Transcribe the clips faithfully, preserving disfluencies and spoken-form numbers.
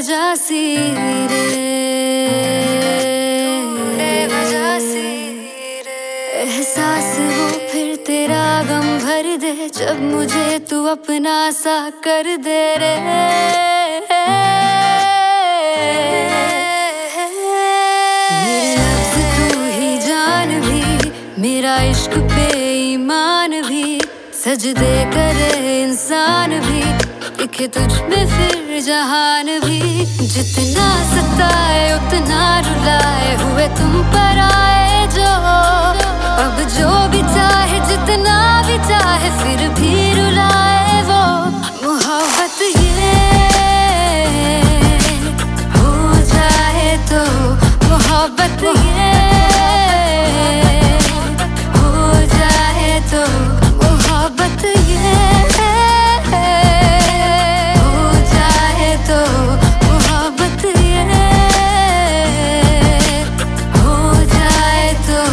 बेवजह सी रे, बेवजह सी रे। एहसास हो फिर तेरा गम भर दे, जब मुझे तू अपना सा कर दे रे। मेरे लफ्ज़ तू ही जान भी, मेरा इश्क पे ईमान भी, सजदे करे इंसान भी, दिखे तुझ में फिर जहान भी। जितना सताए उतना रुलाए, हुए तुम पर आए जो, अब जो भी चाहे जितना भी चाहे फिर भी रुलाए वो। मोहब्बत ये हो जाए तो, मोहब्बत ये हो जाए तो, मोहब्बत ये हो जाए तो, मोहब्बत ये हो जाए तो।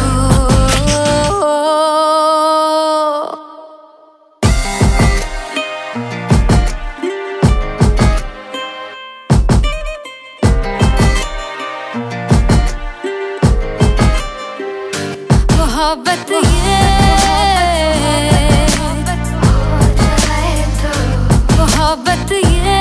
मोहब्बत ये हो जाए तो, मोहब्बत ये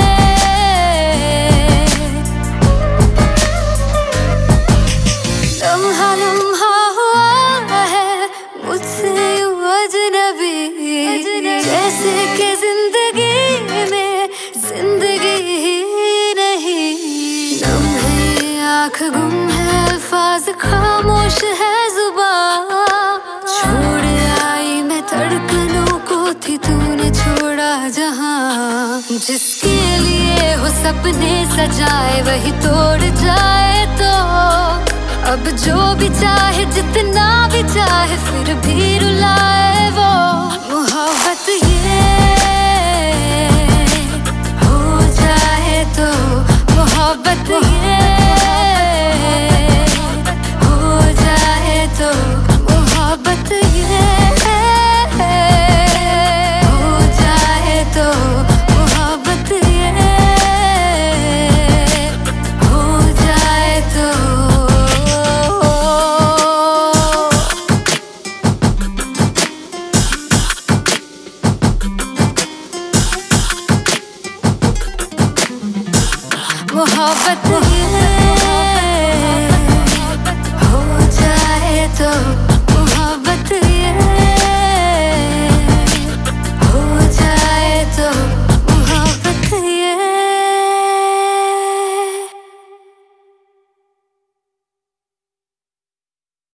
लम्हा लम्हा हुआ है मुझसे यूं अजनबी, जैसे कि जिंदगी में जिंदगी ही नहीं। नम है आँख, गुम है अल्फाज, खामोश है जुबान। छोड़ आई मैं धड़कनों को, थी तूने छोड़ा जहां। जिसके लिए हो सपने सजाए वही तोड़ जाए तो, अब जो भी चाहे जितना भी चाहे फिर भी रुलाए वो। मोहब्बत ये हो जाए तो, मोहब्बत ये